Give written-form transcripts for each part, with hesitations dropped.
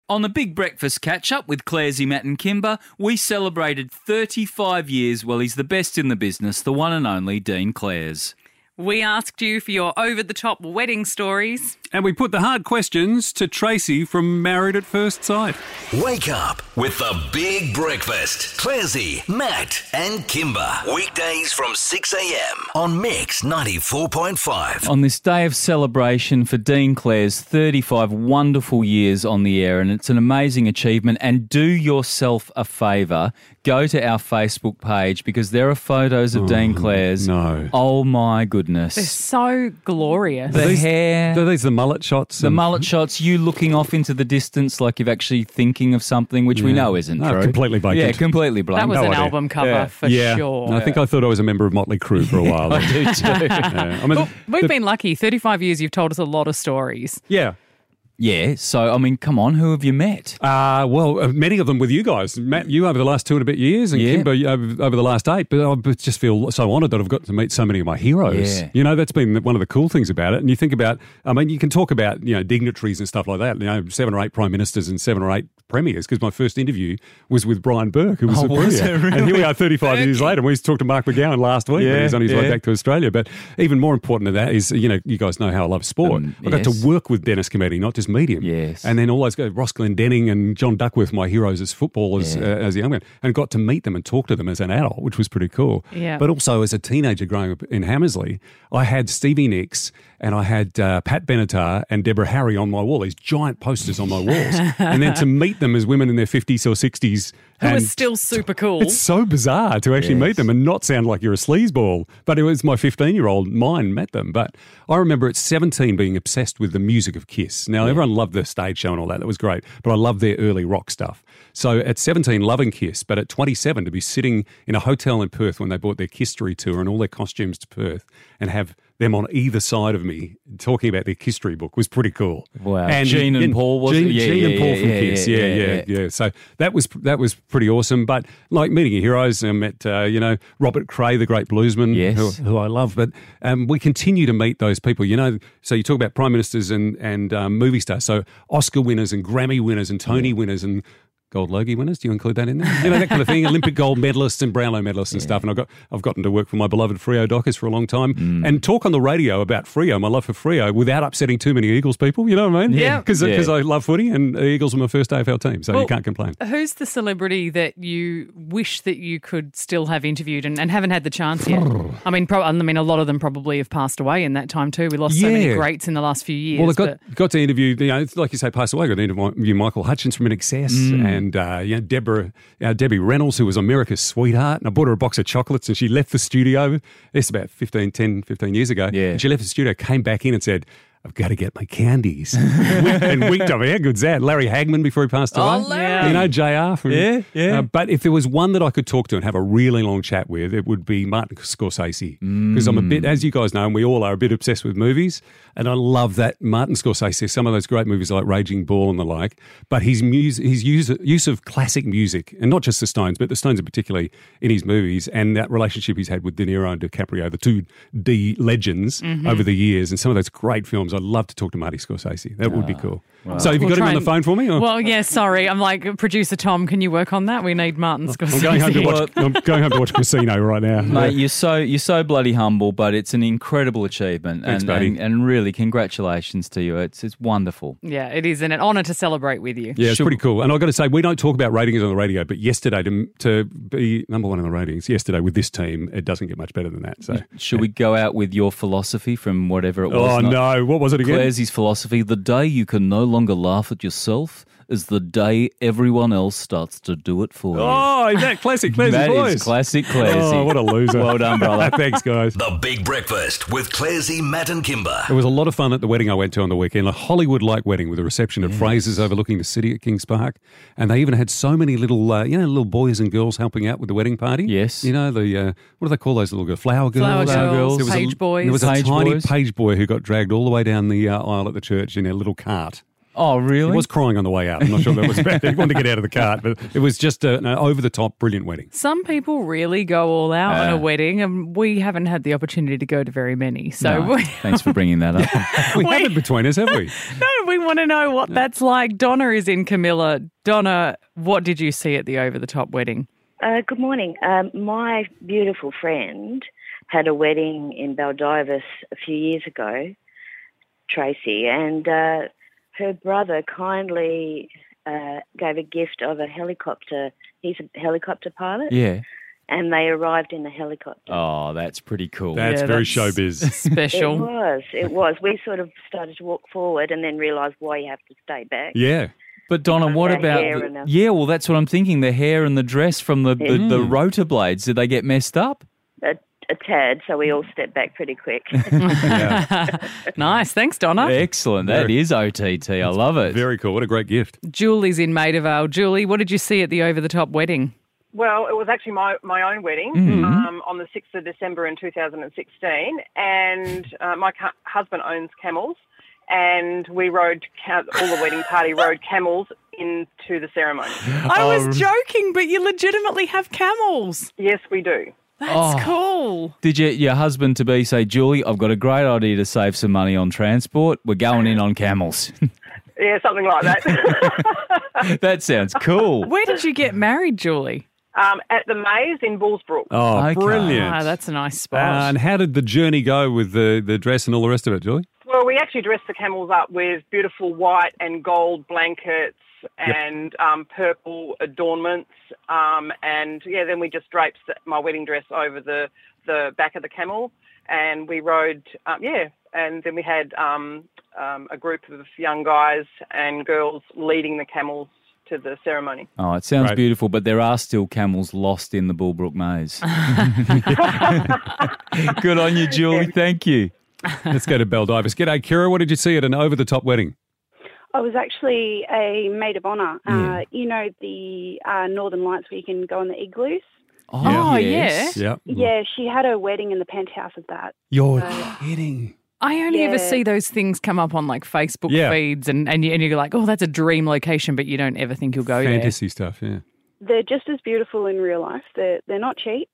On the Big Breakfast Catch-Up with Claresy, Matt and Kimber, we celebrated 35 years. Well, he's the best in the business, the one and only Dean Clares. We asked you for your over-the-top wedding stories. And we put the hard questions to Tracy from Married at First Sight. Wake up with the Big Breakfast. Claresy, Matt and Kimber. Weekdays from 6 a.m. on Mix 94.5. On this day of celebration for Dean Clares, 35 wonderful years on the air, and it's an amazing achievement. And do yourself a favour, go to our Facebook page because there are photos of Dean Clares. No. Oh my goodness. They're so glorious. The hair. Are these the mullet shots? The mullet shots, you looking off into the distance like you're actually thinking of something, which we know isn't true. Completely vacant. Yeah, completely blank. That was No an idea. album cover for sure. I think I thought I was a member of Motley Crue for a while. I do too. Yeah. I mean, We've been lucky. 35 years, you've told us a lot of stories. yeah. Yeah, so, I mean, come on, who have you met? Many of them with you guys. Matt, you over the last 2 and a bit years, and Yeah. Kimber over the last 8. But I just feel so honoured that I've got to meet so many of my heroes. Yeah. You know, that's been one of the cool things about it. And you think about, I mean, you can talk about, dignitaries and stuff like that. 7 or 8 prime ministers and 7 or 8 premiers, because my first interview was with Brian Burke, who was the was premier. it really? And here we are 35 years later, and we talked to Mark McGowan last week when he was on his way back to Australia. But even more important than that is, you guys know how I love sport. I got to work with Dennis Cometti, not just meet him. Yes. And then all those guys, Ross Glendenning and John Duckworth, my heroes as footballers as a young man, and got to meet them and talk to them as an adult, which was pretty cool. Yeah. But also as a teenager growing up in Hammersley, I had Stevie Nicks and I had Pat Benatar and Deborah Harry on my wall, these giant posters on my walls. And then to meet them as women in their 50s or 60s. Who and was still super cool. It's so bizarre to actually meet them and not sound like you're a sleazeball. But it was my 15-year-old mind met them. But I remember at 17 being obsessed with the music of Kiss. Now, everyone loved the stage show and all that. That was great. But I loved their early rock stuff. So at 17, loving Kiss. But at 27, to be sitting in a hotel in Perth when they brought their Kisstory tour and all their costumes to Perth and have them on either side of me talking about their Kisstory book was pretty cool. Wow. And Gene and Paul, was Gene, it? Gene and Paul from Kiss. Yeah. So that was pretty awesome. But like meeting your heroes, I met, Robert Cray, the great bluesman, who I love. But we continue to meet those people, So you talk about prime ministers and movie stars. So Oscar winners and Grammy winners and Tony winners and Gold Logie winners, do you include that in there? That kind of thing. Olympic gold medalists and Brownlow medalists and stuff. And I've gotten to work for my beloved Freo Dockers for a long time and talk on the radio about Freo, my love for Freo, without upsetting too many Eagles people. You know what I mean? Yeah. Because I love footy and the Eagles were my first AFL team, so you can't complain. Who's the celebrity that you wish that you could still have interviewed and haven't had the chance yet? I mean, a lot of them probably have passed away in that time too. We lost so many greats in the last few years. Well, I got to interview, like you say, passed away. I got to interview Michael Hutchins from INXS and Debbie Reynolds, who was America's sweetheart. And I bought her a box of chocolates and she left the studio. It's about 15 years ago. Yeah. And she left the studio, came back in and said, I've got to get my candies. And winked at me. How good's that? Larry Hagman before he passed away. Larry. JR. From, but if there was one that I could talk to and have a really long chat with, it would be Martin Scorsese. Because I'm a bit, as you guys know, and we all are a bit obsessed with movies. And I love that Martin Scorsese, some of those great movies like Raging Bull and the like. But his use of classic music, and not just the Stones, but the Stones in particularly in his movies, and that relationship he's had with De Niro and DiCaprio, the two D legends over the years, and some of those great films. I'd love to talk to Marty Scorsese. That would be cool. Wow. So have you got him on the phone for me? Or? Well, yeah, sorry. I'm like, producer Tom, can you work on that? We need Martin Scorsese. I'm going home to watch Casino right now. Mate, you're so bloody humble, but it's an incredible achievement. Thanks, buddy. And really, congratulations to you. It's wonderful. Yeah, it is an honour to celebrate with you. Yeah, it's pretty cool. And I've got to say, we don't talk about ratings on the radio, but yesterday, to be number one in the ratings, yesterday with this team, it doesn't get much better than that. So should we go out with your philosophy from whatever it was? Oh, no. What was it again? Claresy's philosophy: the day you can no longer laugh at yourself is the day everyone else starts to do it for you. Oh, is that classic Claresy That voice? is classic Claresy. Oh, what a loser. Well done, brother. Thanks, guys. The Big Breakfast with Claresy, Matt and Kimber. It was a lot of fun at the wedding I went to on the weekend, a Hollywood-like wedding with a reception at Fraser's overlooking the city at Kings Park. And they even had so many little, little boys and girls helping out with the wedding party. Yes. The, what do they call those little girls? Flower girls? Flower girls, There was page boys. There was a Page tiny boys. page boy who got dragged all the way down the aisle at the church in a little cart. Oh, really? He was crying on the way out. I'm not sure that was bad. He wanted to get out of the cart, but it was just an over-the-top, brilliant wedding. Some people really go all out on a wedding, and we haven't had the opportunity to go to very many. So No, thanks for bringing that up. We haven't between us, have we? No, we want to know what that's like. Donna is in Camilla. Donna, what did you see at the over-the-top wedding? Good morning. My beautiful friend had a wedding in Baldivis a few years ago, Tracy, and her brother kindly gave a gift of a helicopter. He's a helicopter pilot. Yeah. And they arrived in a helicopter. Oh, that's pretty cool. That's very showbiz. Special. It was. We sort of started to walk forward and then realised why you have to stay back. Yeah. But Donna, what about yeah? Well, that's what I'm thinking. The hair and the dress from the rotor blades. Did they get messed up? A tad, so we all stepped back pretty quick. Nice. Thanks, Donna. Excellent. That is OTT. I love it. Very cool. What a great gift. Julie's in Maida Vale. Julie, what did you see at the over-the-top wedding? Well, it was actually my own wedding on the 6th of December in 2016, and my husband owns camels, and we rode, all the wedding party rode camels into the ceremony. I was joking, but you legitimately have camels. Yes, we do. That's cool. Did your husband-to-be say, Julie, I've got a great idea to save some money on transport. We're going in on camels. Yeah, something like that. That sounds cool. Where did you get married, Julie? At the Maze in Bullsbrook. Oh, okay. Brilliant. Ah, that's a nice spot. And how did the journey go with the dress and all the rest of it, Julie? Well, we actually dressed the camels up with beautiful white and gold blankets and purple adornments. And, then we just draped my wedding dress over the back of the camel, and we rode, and then we had a group of young guys and girls leading the camels to the ceremony. Oh, it sounds beautiful, but there are still camels lost in the Bullbrook Maze. Good on you, Julie. Thank you. Let's go to Baldivis. G'day, Kira. What did you see at an over-the-top wedding? I was actually a maid of honour. You know the Northern Lights where you can go on the igloos? Oh, yes. Yeah. Yeah, she had a wedding in the penthouse of that. You're kidding. I only ever see those things come up on like Facebook feeds and you're like, oh, that's a dream location, but you don't ever think you'll go there. Fantasy stuff, yeah. They're just as beautiful in real life. They're not cheap.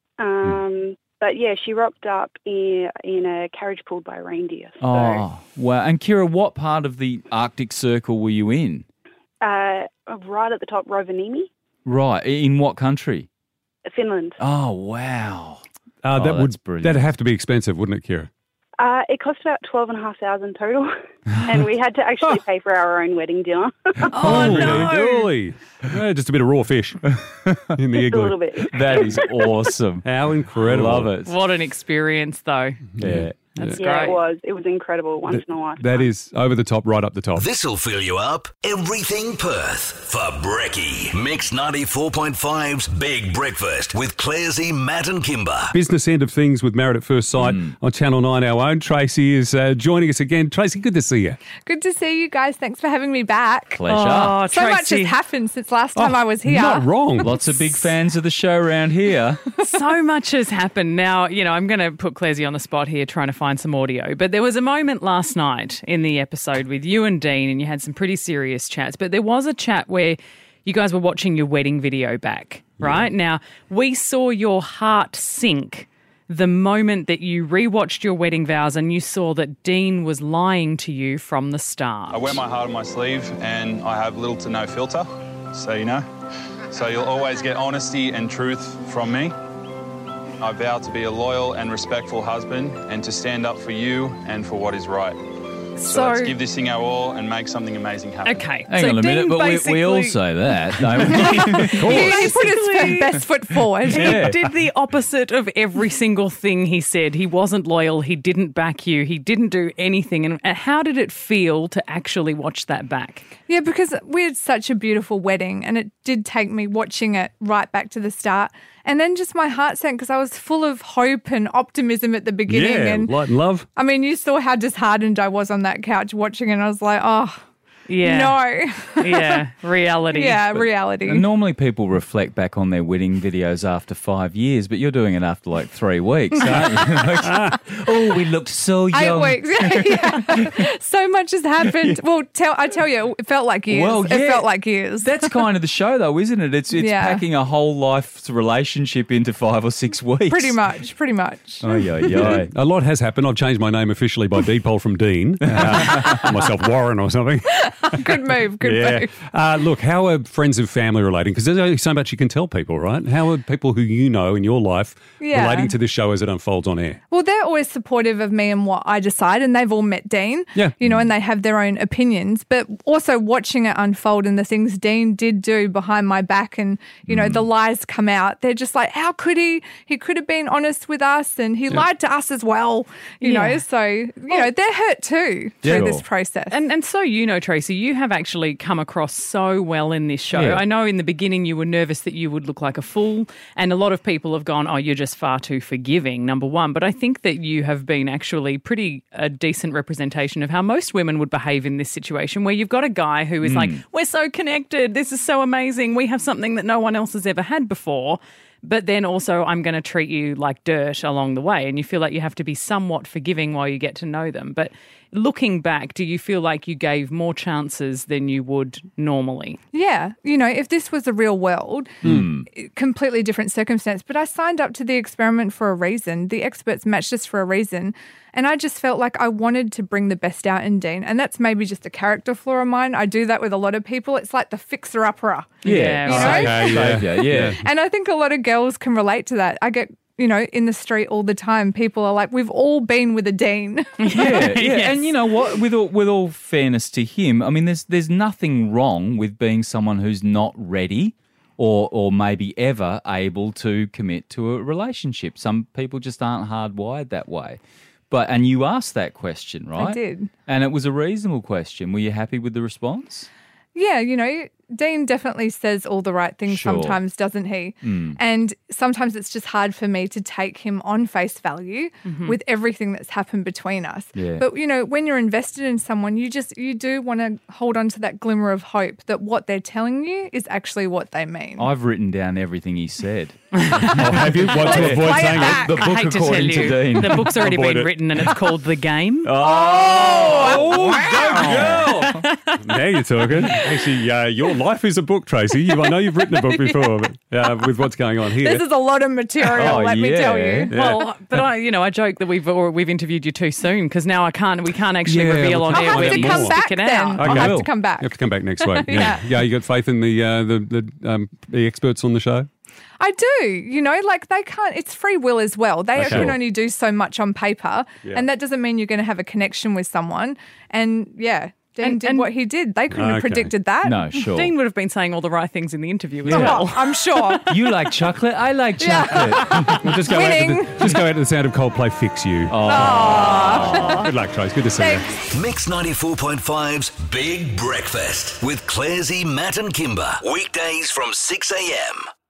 But yeah, she rocked up in a carriage pulled by reindeer. So, oh, wow. And Kira, what part of the Arctic Circle were you in? right at the top, Rovaniemi. Right. In what country? Finland. Oh, wow. That'd have to be expensive, wouldn't it, Kira? It cost about $12,500 total, and we had to actually pay for our own wedding dinner. Oh, no. Really? Just a bit of raw fish in the igloo. A little bit. That is awesome. How incredible. Love it. What an experience, though. Yeah. That's Yeah, great. it was incredible, once in a lifetime. That is over the top, right up the top. This'll fill you up. Everything Perth for Brekkie. Mix 94.5's Big Breakfast with Clarsey, Matt and Kimber. Business end of things with Married at First Sight on Channel 9. Our own Tracy is joining us again. Tracy, good to see you. Good to see you guys. Thanks for having me back. Pleasure. Oh, So much has happened since last time I was here. Not wrong. Lots of big fans of the show around here. So much has happened. Now, I'm going to put Clarsey on the spot here trying to find some audio. But there was a moment last night in the episode with you and Dean, and you had some pretty serious chats. But there was a chat where you guys were watching your wedding video back, right? Now, we saw your heart sink the moment that you rewatched your wedding vows and you saw that Dean was lying to you from the start. I wear my heart on my sleeve and I have little to no filter, so you know. So you'll always get honesty and truth from me. I vow to be a loyal and respectful husband and to stand up for you and for what is right. So let's give this thing our all and make something amazing happen. Okay. Hang on a minute, but we all say that, don't we? He put his best foot forward. He did the opposite of every single thing he said. He wasn't loyal. He didn't back you. He didn't do anything. And how did it feel to actually watch that back? Yeah, because we had such a beautiful wedding and it did take me watching it right back to the start. And then just my heart sank because I was full of hope and optimism at the beginning. Yeah, and light and love. I mean, you saw how disheartened I was on that couch watching it. And I was like, oh, Yeah. No. Yeah, reality. Yeah, reality. And normally people reflect back on their wedding videos after 5 years, but you're doing it after like 3 weeks, aren't you? Oh, we looked so young. 8 weeks. Yeah. So much has happened. Well, I tell you, it felt like years. Well, yeah. It felt like years. That's kind of the show, though, isn't it? It's packing a whole life's relationship into 5 or 6 weeks. Pretty much. Oh, yeah. A lot has happened. I've changed my name officially by deed poll from Dean. Myself Warren or something. Good move. Good move. Look, how are friends and family relating? Because there's only so much you can tell people, right? How are people who you know in your life relating to this show as it unfolds on air? Well, they're always supportive of me and what I decide, and they've all met Dean. Yeah. You know, and they have their own opinions. But also watching it unfold and the things Dean did do behind my back and, you know, the lies come out. They're just like, how could he? He could have been honest with us and he lied to us as well. You know, so, you know, they're hurt too through this process. And so, you know, Tracy, you have actually come across so well in this show. Yeah. I know in the beginning you were nervous that you would look like a fool, and a lot of people have gone, oh, you're just far too forgiving, number one. But I think that you have been actually a decent representation of how most women would behave in this situation, where you've got a guy who is like, we're so connected, this is so amazing, we have something that no one else has ever had before. But then also I'm going to treat you like dirt along the way, and you feel like you have to be somewhat forgiving while you get to know them. But looking back, do you feel like you gave more chances than you would normally? Yeah. You know, if this was the real world, completely different circumstance. But I signed up to the experiment for a reason. The experts matched us for a reason. And I just felt like I wanted to bring the best out in Dean. And that's maybe just a character flaw of mine. I do that with a lot of people. It's like the fixer-upper. Yeah. You know? Yeah. And I think a lot of girls can relate to that. I get, you know, in the street all the time, people are like, we've all been with a Dean. Yeah. Yes. And you know what? With all fairness to him, I mean, there's nothing wrong with being someone who's not ready or maybe ever able to commit to a relationship. Some people just aren't hardwired that way. And you asked that question, right? I did. And it was a reasonable question. Were you happy with the response? Yeah, you know, Dean definitely says all the right things sometimes, doesn't he? And sometimes it's just hard for me to take him on face value with everything that's happened between us. Yeah. But, you know, when you're invested in someone, you do want to hold on to that glimmer of hope that what they're telling you is actually what they mean. I've written down everything he said. Have you? What to avoid saying it? The book, I hate to tell according you, to Dean. the book's already been written and it's called The Game. Oh, wow. Go girl. Now you're talking. Actually, your life is a book, Tracy. I know you've written a book before, but with what's going on here. This is a lot of material, let me tell you. Yeah. Well, but I joke that we've interviewed you too soon because now we can't actually reveal on I'll air have whether to you come back stick it then. out. I'll have to come back. You have to come back next week. Yeah. You got faith in the experts on the show? I do. You know, like they can't, it's free will as well. They can only do so much on paper, and that doesn't mean you're going to have a connection with someone. And Dean did what he did. They couldn't have predicted that. No, sure. Dean would have been saying all the right things in the interview as Oh, well. I'm sure. You like chocolate? I like chocolate. We'll just go out to the sound of Coldplay Fix You. Good luck, Trace. Good to see you. Mix 94.5's Big Breakfast with Clarsey, Matt and Kimber. Weekdays from 6 a.m.